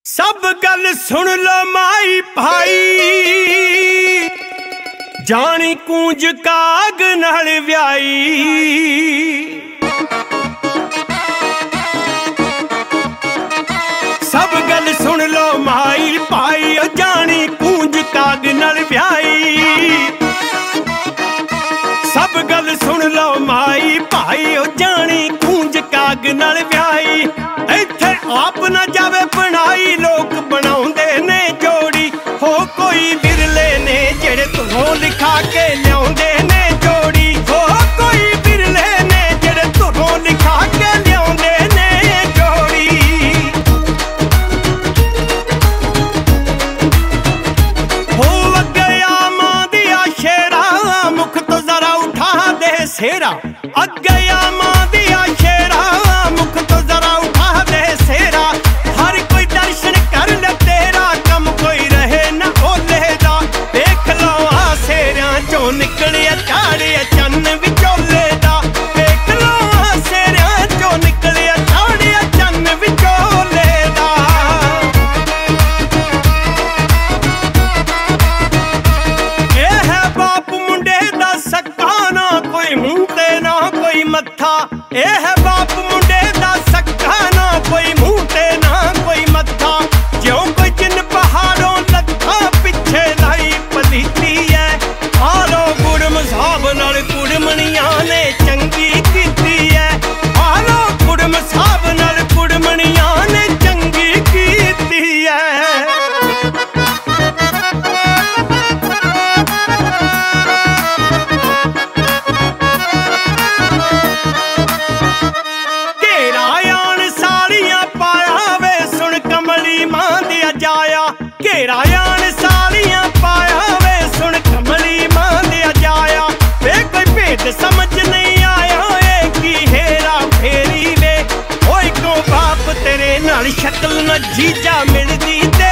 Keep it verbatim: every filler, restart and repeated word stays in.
सब गल सुन लो माई भाई, जानी कूंज काग नाल व्याई। सब गल सुन लो माई भाई, जानी कूंज काग नाल व्याई। सब गल सुन लो माई भाई, जानी कूंज काग नाल व्याई। इत्थे आप ना जावे बनाई, लोग बनाउंदे ने जोड़ी। हो कोई बिरले ने जेड़े तुहों लिखा के लियाउंदे ने जोड़ी। हो कोई बिरले ने जेड़े तुहों लिखा के लियाउंदे ने जोड़ी। हो गया मां दिया शेरा, मुख तो जरा उठा दे सेरा। अग गया मां दिया शेरा, मुख तो जरा उठा दे सेरा। हर कोई दर्शन कर ले तेरा, कम कोई रहे न ओले दा। देख लो आ सेरियां चों निकलिया झाड़िया चन्न विचोले दा। देख लो आ सेरियां चों निकलिया झाड़िया चन्न विचोले दा। ये है बाप मुंडे दा सक्का, ना कोई मुंह ते ना कोई मत्था। ये है बाप मुंडे दा सक्का, ना कोई मुंह ते ना कोई मत्था। ज्यों कोई जिन पहाड़ों लत्था, पिछे लाई पलीती है। आलो गुड़म साहब नाल कुड़मणियां ने चंगी कीती है। आलो गुड़म साहब नाल कुड़मणियां ने चंगी कीती है। घेरा आन सालियां पाया वे, सुन कमली मां दिया जाया। वे कोई भेद समझ नहीं आया, ए की हेरा फेरी वे। ओए क्यों बाप तेरे नाल शक्ल न जीजा मिलदी ते